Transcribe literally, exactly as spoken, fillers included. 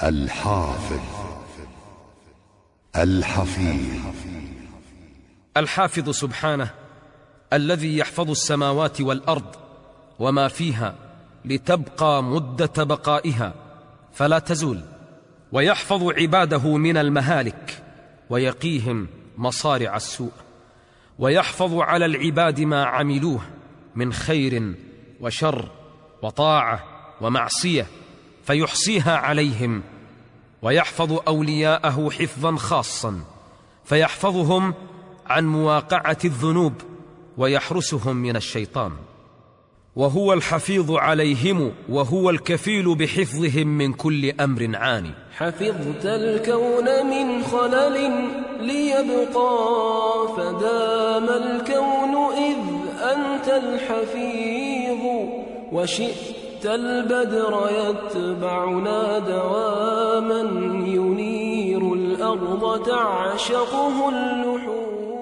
الحافظ الحفيظ. الحافظ سبحانه الذي يحفظ السماوات والأرض وما فيها لتبقى مدة بقائها فلا تزول، ويحفظ عباده من المهالك ويقيهم مصارع السوء، ويحفظ على العباد ما عملوه من خير وشر وطاعة ومعصية فيحصيها عليهم، ويحفظ أولياءه حفظا خاصا فيحفظهم عن مواقعة الذنوب ويحرسهم من الشيطان، وهو الحفيظ عليهم وهو الكفيل بحفظهم من كل أمر عاني. حفظت الكون من خلل ليبقى فدام الكون إذ أنت الحفيظ، وشئت البدر يتبعنا دواما ينير الأرض تعشقه اللحوم.